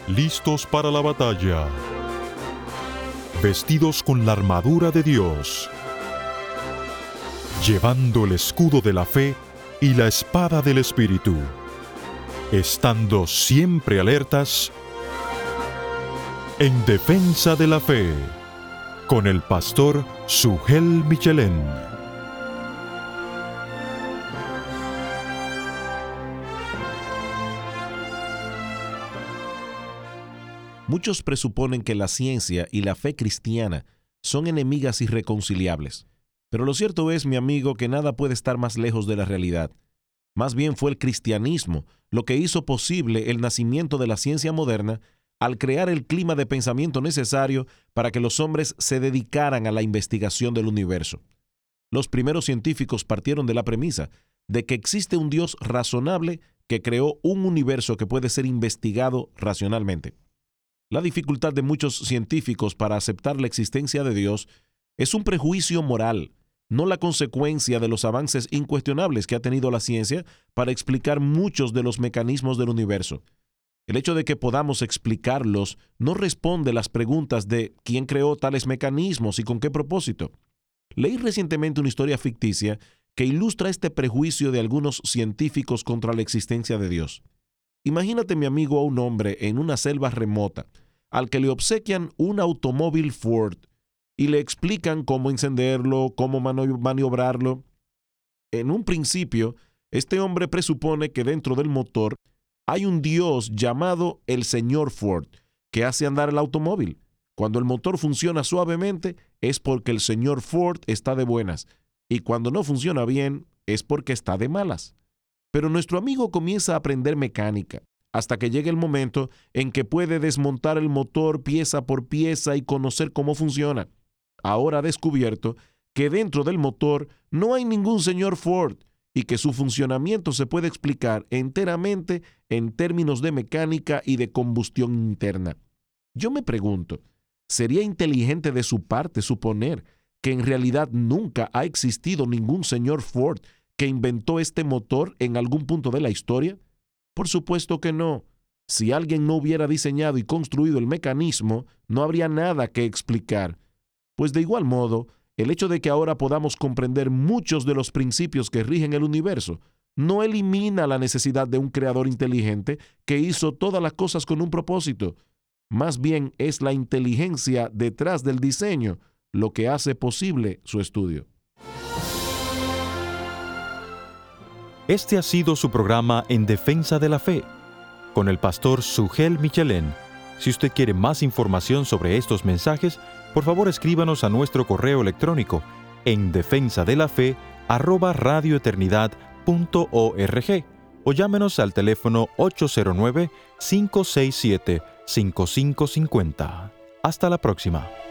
listos para la batalla, vestidos con la armadura de Dios, llevando el escudo de la fe y la espada del Espíritu, estando siempre alertas en defensa de la fe, con el pastor Sugel Michelén. Muchos presuponen que la ciencia y la fe cristiana son enemigas irreconciliables. Pero lo cierto es, mi amigo, que nada puede estar más lejos de la realidad. Más bien fue el cristianismo lo que hizo posible el nacimiento de la ciencia moderna al crear el clima de pensamiento necesario para que los hombres se dedicaran a la investigación del universo. Los primeros científicos partieron de la premisa de que existe un Dios razonable que creó un universo que puede ser investigado racionalmente. La dificultad de muchos científicos para aceptar la existencia de Dios es un prejuicio moral, no la consecuencia de los avances incuestionables que ha tenido la ciencia para explicar muchos de los mecanismos del universo. El hecho de que podamos explicarlos no responde las preguntas de quién creó tales mecanismos y con qué propósito. Leí recientemente una historia ficticia que ilustra este prejuicio de algunos científicos contra la existencia de Dios. Imagínate, mi amigo, a un hombre en una selva remota, al que le obsequian un automóvil Ford y le explican cómo encenderlo, cómo maniobrarlo. En un principio, este hombre presupone que dentro del motor hay un Dios llamado el Señor Ford, que hace andar el automóvil. Cuando el motor funciona suavemente, es porque el Señor Ford está de buenas, y cuando no funciona bien, es porque está de malas. Pero nuestro amigo comienza a aprender mecánica, hasta que llega el momento en que puede desmontar el motor pieza por pieza y conocer cómo funciona. Ahora ha descubierto que dentro del motor no hay ningún señor Ford y que su funcionamiento se puede explicar enteramente en términos de mecánica y de combustión interna. Yo me pregunto, ¿sería inteligente de su parte suponer que en realidad nunca ha existido ningún señor Ford que inventó este motor en algún punto de la historia? Por supuesto que no. Si alguien no hubiera diseñado y construido el mecanismo, no habría nada que explicar. Pues de igual modo, el hecho de que ahora podamos comprender muchos de los principios que rigen el universo no elimina la necesidad de un creador inteligente que hizo todas las cosas con un propósito. Más bien es la inteligencia detrás del diseño lo que hace posible su estudio. Este ha sido su programa En Defensa de la Fe, con el pastor Sugel Michelén. Si usted quiere más información sobre estos mensajes, por favor escríbanos a nuestro correo electrónico en defensadelafe@radioeternidad.org o llámenos al teléfono 809-567-5550. Hasta la próxima.